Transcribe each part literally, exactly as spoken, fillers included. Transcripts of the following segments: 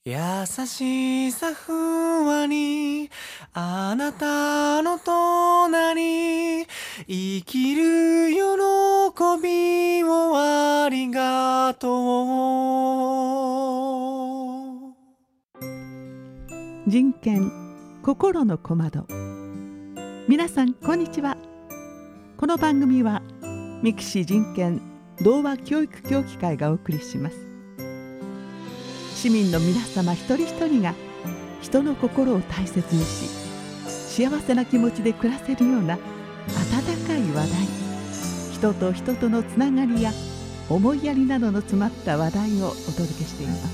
優しさふわり、あなたの隣、生きる喜びをありがとう。 人権心の小窓。皆さんこんにちは。この番組はミクシー人権童話教育協議会がお送りします。市民の皆様一人一人が人の心を大切にし、幸せな気持ちで暮らせるような温かい話題、人と人とのつながりや思いやりなどの詰まった話題をお届けしています。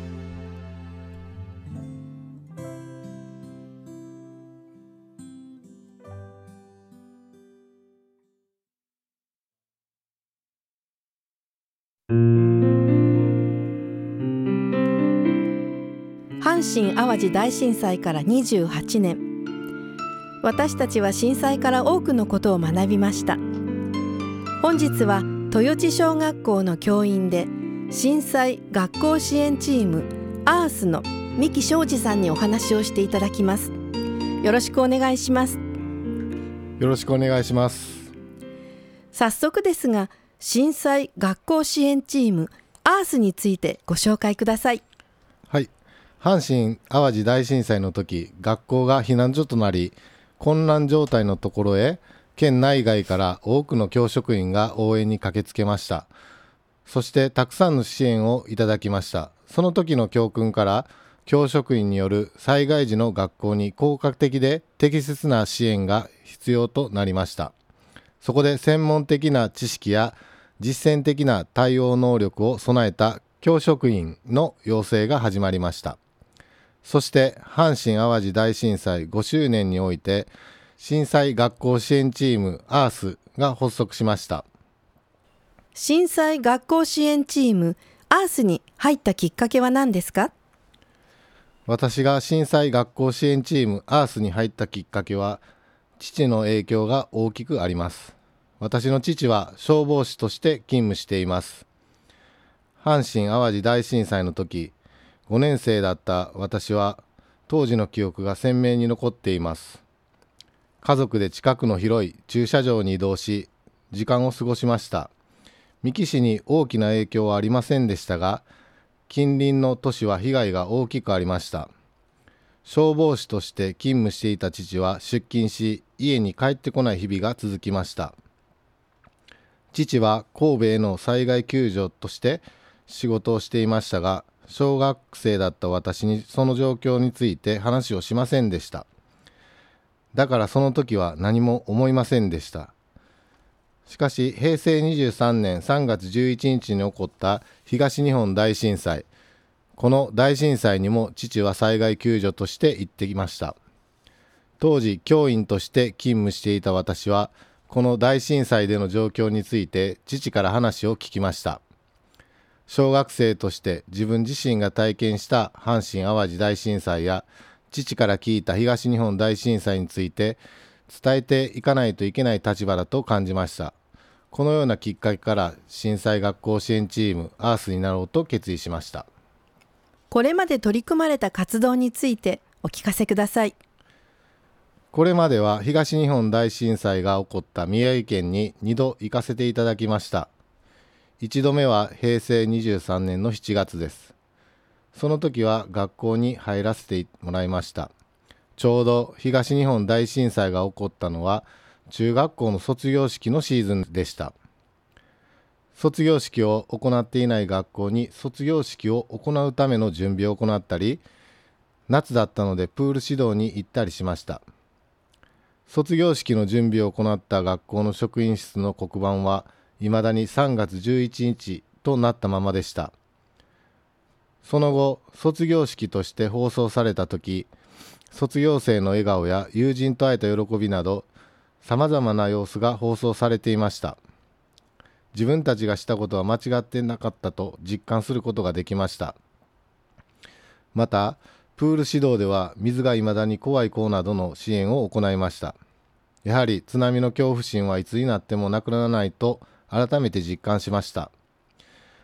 阪神・淡路大震災からにじゅうはちねん、私たちは震災から多くのことを学びました。本日は豊地小学校の教員で震災学校支援チームアースの三木昌司さんにお話をしていただきます。よろしくお願いします。 よろしくお願いします。 早速ですが、震災学校支援チームアースについてご紹介ください。 はい、阪神・淡路大震災の時、学校が避難所となり混乱状態のところへ県内外から多くの教職員が応援に駆けつけました。そしてたくさんの支援をいただきました。その時の教訓から教職員による災害時の学校に効果的で適切な支援が必要となりました。そこで専門的な知識や実践的な対応能力を備えた教職員の養成が始まりました。そして阪神・淡路大震災ごしゅうねんにおいて震災学校支援チームアースが発足しました。 震災学校支援チームアースに入ったきっかけは何ですか？ 私が震災学校支援チームアースに入ったきっかけは父の影響が大きくあります。私の父は消防士として勤務しています。阪神・淡路大震災の時、ごねん生だった私は当時の記憶が鮮明に残っています。家族で近くの広い駐車場に移動し時間を過ごしました。三木市に大きな影響はありませんでしたが、近隣の都市は被害が大きくありました。消防士として勤務していた父は出勤し家に帰ってこない日々が続きました。父は神戸への災害救助として仕事をしていましたが、小学生だった私にその状況について話をしませんでした。だからその時は何も思いませんでした。しかしへいせいにじゅうさんねんさんがつじゅういちにちに起こった東日本大震災、この大震災にも父は災害救助として行ってきました。当時教員として勤務していた私はこの大震災での状況について父から話を聞きました。小学生として自分自身が体験した阪神・淡路大震災や父から聞いた東日本大震災について伝えていかないといけない立場だと感じました。このようなきっかけから震災学校支援チームアースになろうと決意しました。 これまで取り組まれた活動についてお聞かせください。 これまでは東日本大震災が起こった宮城県ににど行かせていただきました。いちどめはへいせいにじゅうさんねんのしちがつです。その時は学校に入らせてもらいました。ちょうど東日本大震災が起こったのは中学校の卒業式のシーズンでした。卒業式を行っていない学校に卒業式を行うための準備を行ったり、夏だったのでプール指導に行ったりしました。卒業式の準備を行った学校の職員室の黒板はいまだにさんがつじゅういちにちとなったままでした。その後、卒業式として放送された時、卒業生の笑顔や友人と会えた喜びなどさまざまな様子が放送されていました。自分たちがしたことは間違ってなかったと実感することができました。またプール指導では水がいまだに怖い子などの支援を行いました。やはり津波の恐怖心はいつになってもなくならないと改めて実感しました。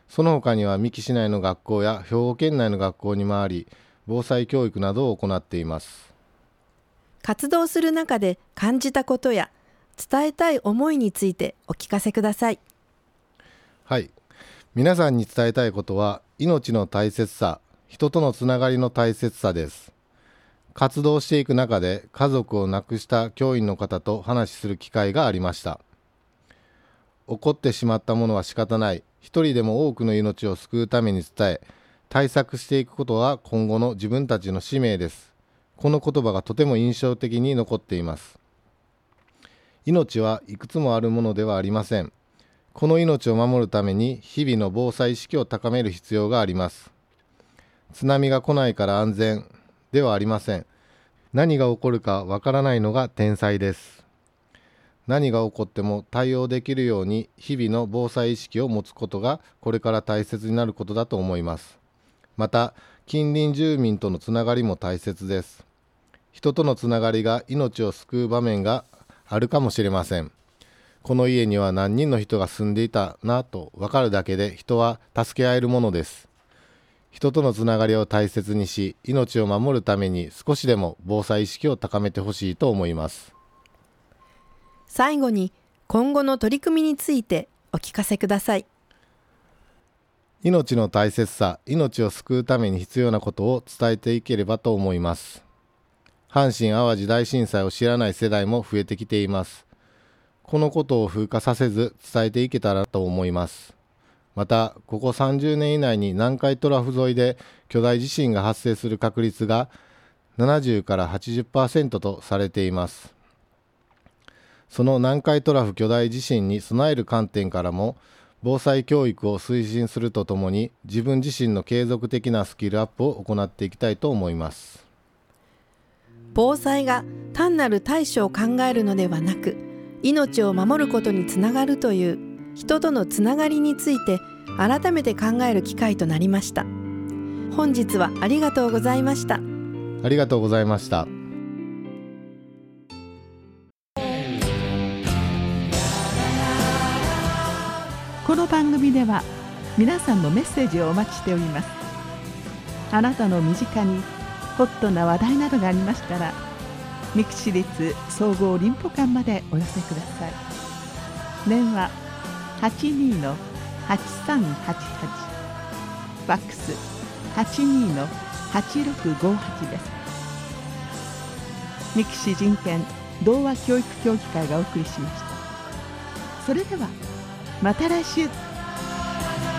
その他には三木市内の学校や兵庫県内の学校に回り、防災教育などを行っています。 活動する中で感じたことや伝えたい思いについてお聞かせください。 はい、皆さんに伝えたいことは、命の大切さ、人とのつながりの大切さです。活動していく中で家族を亡くした教員の方と話しする機会がありました。起こってしまったものは仕方ない、一人でも多くの命を救うために伝え、対策していくことは今後の自分たちの使命です。この言葉がとても印象的に残っています。命はいくつもあるものではありません。この命を守るために日々の防災意識を高める必要があります。津波が来ないから安全ではありません。何が起こるかわからないのが天災です。何が起こっても対応できるように日々の防災意識を持つことがこれから大切になることだと思います。また、近隣住民とのつながりも大切です。人とのつながりが命を救う場面があるかもしれません。この家には何人の人が住んでいたなと分かるだけで人は助け合えるものです。人とのつながりを大切にし、命を守るために少しでも防災意識を高めてほしいと思います。 最後に今後の取り組みについてお聞かせください。 命の大切さ、命を救うために必要なことを伝えていければと思います。阪神・淡路大震災を知らない世代も増えてきています。このことを風化させず伝えていけたらと思います。また、ここさんじゅうねん以内に南海トラフ沿いで巨大地震が発生する確率がななじゅうから はちじゅっパーセント とされています。その南海トラフ巨大地震に備える観点からも、防災教育を推進するとともに、自分自身の継続的なスキルアップを行っていきたいと思います。 防災が単なる対処を考えるのではなく、命を守ることにつながるという人とのつながりについて改めて考える機会となりました。本日はありがとうございました。 ありがとうございました。 この番組では皆さんのメッセージをお待ちしております。あなたの身近にホットな話題などがありましたら、三木市立総合林保館までお寄せください。電話 はちにーのはちさんはちはち、ファックス はちにーのはちろくごはち です。三木市人権童話教育協議会がお送りしました。それではまた来週。